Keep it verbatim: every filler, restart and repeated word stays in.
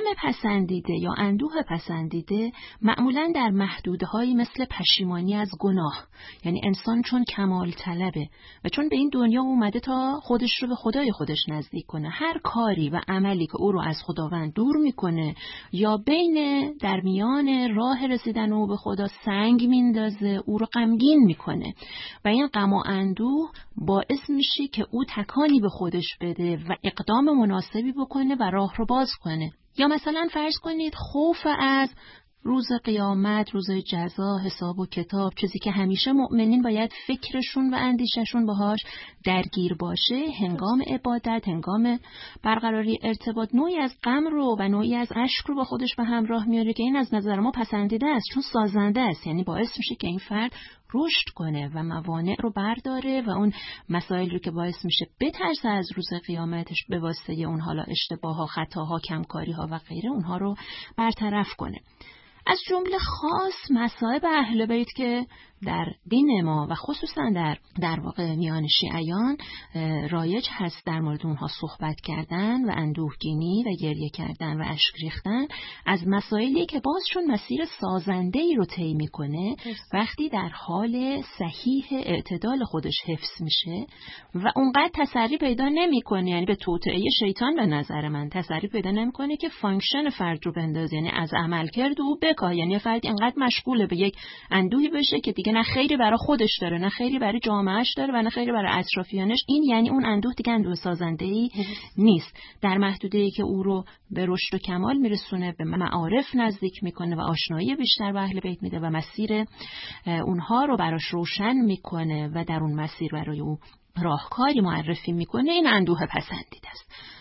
غم پسندیده یا اندوه پسندیده معمولاً در محدودهایی مثل پشیمانی از گناه، یعنی انسان چون کمال طلبه و چون به این دنیا اومده تا خودش رو به خدای خودش نزدیک کنه، هر کاری و عملی که او رو از خداوند دور میکنه یا بین در میان راه رسیدن او به خدا سنگ میندازه، او رو غمگین میکنه و این غم و اندوه باعث میشه که او تکانی به خودش بده و اقدام مناسبی بکنه و راه رو باز کنه. یا مثلا فرض کنید خوف از روز قیامت، روز جزا، حساب و کتاب، چیزی که همیشه مؤمنین باید فکرشون و اندیششون باهاش درگیر باشه، هنگام عبادت، هنگام برقراری ارتباط نوعی از غم رو و نوعی از اشک رو با خودش به همراه میاره که این از نظر ما پسندیده است، چون سازنده است، یعنی باعث میشه که این فرد رشد کنه و موانع رو برداره و اون مسائل رو که باعث میشه بترسه از روز قیامتش به واسطه اون حالا اشتباه‌ها، خطاها، کمکاری‌ها و غیره اونها رو برطرف کنه. از جمله خاص مصائب اهل بیت که در دین ما و خصوصا در در واقع میان شیعیان رایج هست در مورد اونها صحبت کردن و اندوهگینی و گریه کردن و اشک ریختن، از مسائلی که باز چون مسیر سازنده‌ای رو طی می‌کنه وقتی در حال صحیح اعتدال خودش حفظ میشه و اونقدر تسری پیدا نمی‌کنه، یعنی به توطئه شیطان به نظر من تسری پیدا نمی‌کنه که فانکشن فرد رو بندازه، یعنی از عملکرد او بکاه، یعنی فرد اینقدر مشغوله به یک اندوهی بشه که دیگه نه خیری برای خودش داره، نه خیری برای جامعهش داره و نه خیری برای اطرافیانش. این یعنی اون اندوه دیگه اندوه سازنده‌ای نیست، در محدوده‌ای که او رو به رشد و کمال میرسونه، به معارف نزدیک میکنه و آشنایی بیشتر با اهل بیت میده و مسیر اونها رو براش روشن میکنه و در اون مسیر برای او راهکاری معرفی میکنه. این اندوه پسندیده است.